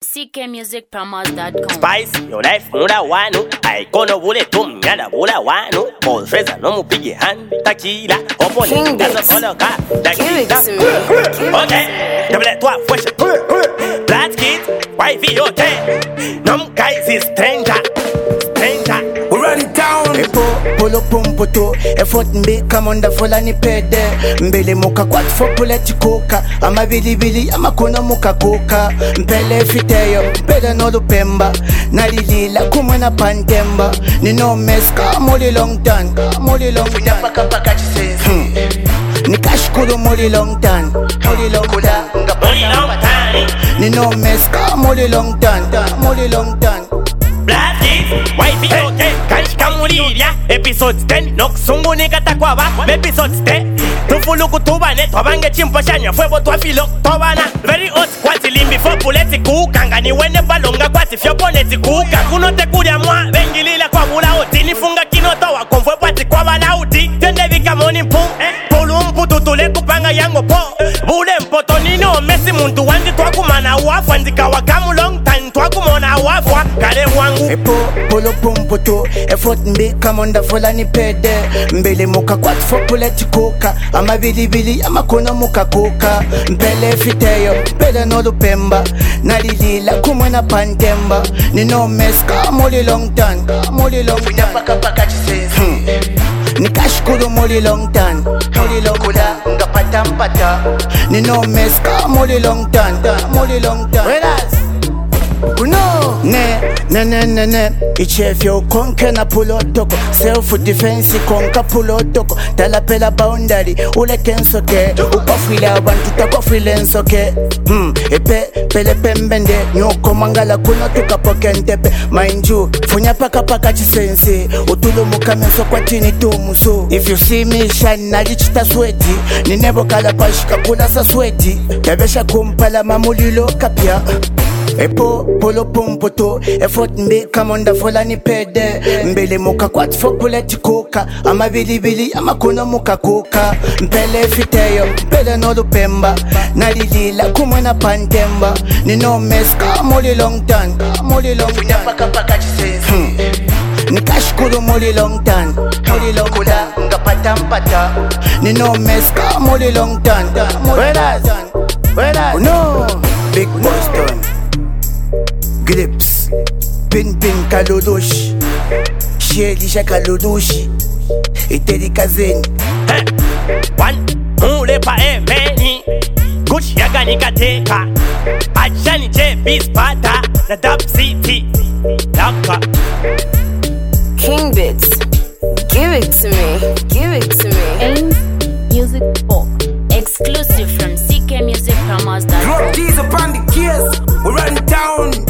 ckmusicpromos.com. Spice, your life muda wanu Aikono bule tumnyala bula wanu Polfreza no mupige hand Takila, opone, gazo koloka Takila Okay, double toi fwesh Black kid, wifey okay Nom guys is stranger We run it down Epo, polo pumpoto Effort mbe kamonda fola ni pede Mbele muka kwat fo puleti koka Ama bili bili ama kono muka koka Mpele fiteyo, mpele no lupemba Nalilila kumwena pantemba Nino meska, moli long tan Moli long tan Paka paka chisensi Nikashukuru moli long tan Moli long tan Nino meska, moli long tan Moli long tan Black kids, wifey okay Kanshika muliria Episodes 10 Nokusungu nikata kwaba Episodes 10 Tufuluku tubane Twabange chimpo shanya Fwebo twafilo Tobana Very hot Kwati limbi fo puleti kuka Ngani wene balonga Kwati fyo poneti kuka Kunote kuria mwa Bengilila kwa bula oti Nifunga kinoto wa konfwe pati kwa bala uti Tende vika moni mpu Pulu mputu tule kupanga yango po Bule mpoto nino Mesi muntu wandi twakumana wafwa Ndika wakamu long time Twakumona wafwa Kare wangu Epo, polo pumpoto Effort mbe kamonda fola ni pede Mbele muka kwat fo puleti koka Ama bili bili ama kono muka koka Mpele fiteyo, mpele no lupemba Nalilila kumwena pantemba Nino meska, moli long tan Moli long tan Paka paka chisensi Nikashukuru moli long tan Moli long tan Nga patampata Nino meska, moli long tan Moli long tan Kuno Ne Ichefyo konke na pulotoko Self defense konka pulotoko Talapela boundary ule kensoke Ukofila abantu takofile nsoke Epe pele pembende Nyoko mangala kuno tukapoke ntepe Mind you Funya paka paka chisense Utulu mukameso kwa chini tumusu If you see me shine nalichita sweti Ninebo kala pashika kula sa sweti Yabesha kumpala mamulilo kapya Epo, polo pumpoto Effort mbe kamonda fola ni pede Mbele muka kwat fo puleti koka Ama bili bili ama kono muka koka Mpele fiteyo, mpele no lupemba Nalilila kumwena pantemba Nino meska, moli long tan Moli long tan Paka paka chisensi Nikashukuru moli long tan Moli long tan Nga patampata Nino meska, moli long tan Where no Big Boston Grips, pin kalulushi Shelisha kalulushi Iteri kazeni One, mule pa emeni Gucci yaga nikateka Achani jebi spata Na Dub City Laka King Bits, give it to me, give it to me. AIM Music 4. Exclusive from ckmusicpromos.com. Drop these upon the gears, we run it down.